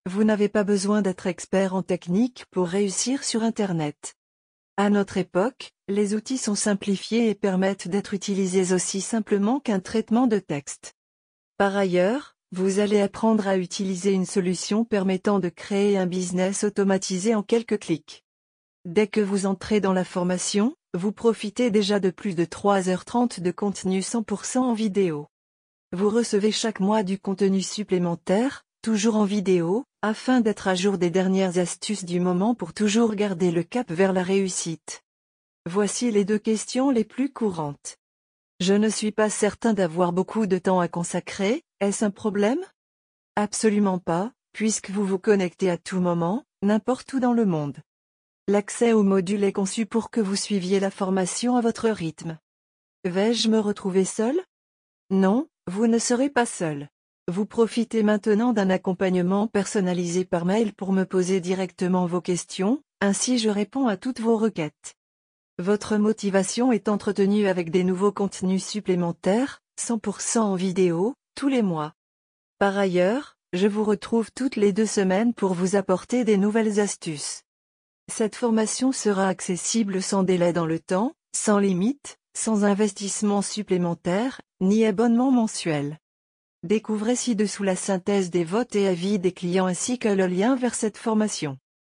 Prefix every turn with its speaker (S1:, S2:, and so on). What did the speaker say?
S1: Vous n'avez pas besoin d'être expert en technique pour réussir sur Internet. À notre époque, les outils sont simplifiés et permettent d'être utilisés aussi simplement qu'un traitement de texte. Par ailleurs, vous allez apprendre à utiliser une solution permettant de créer un business automatisé en quelques clics. Dès que vous entrez dans la formation, vous profitez déjà de plus de 3h30 de contenu 100% en vidéo. Vous recevez chaque mois du contenu supplémentaire, toujours en vidéo, afin d'être à jour des dernières astuces du moment pour toujours garder le cap vers la réussite. Voici les 2 questions les plus courantes. Je ne suis pas certain d'avoir beaucoup de temps à consacrer, est-ce un problème? Absolument pas, puisque vous vous connectez à tout moment, n'importe où dans le monde. L'accès au module est conçu pour que vous suiviez la formation à votre rythme. Vais-je me retrouver seul? Non, vous ne serez pas seul. Vous profitez maintenant d'un accompagnement personnalisé par mail pour me poser directement vos questions, ainsi je réponds à toutes vos requêtes. Votre motivation est entretenue avec des nouveaux contenus supplémentaires, 100% en vidéo, tous les mois. Par ailleurs, je vous retrouve toutes les 2 semaines pour vous apporter des nouvelles astuces. Cette formation sera accessible sans délai dans le temps, sans limite, sans investissement supplémentaire, ni abonnement mensuel. Découvrez ci-dessous la synthèse des votes et avis des clients ainsi que le lien vers cette formation.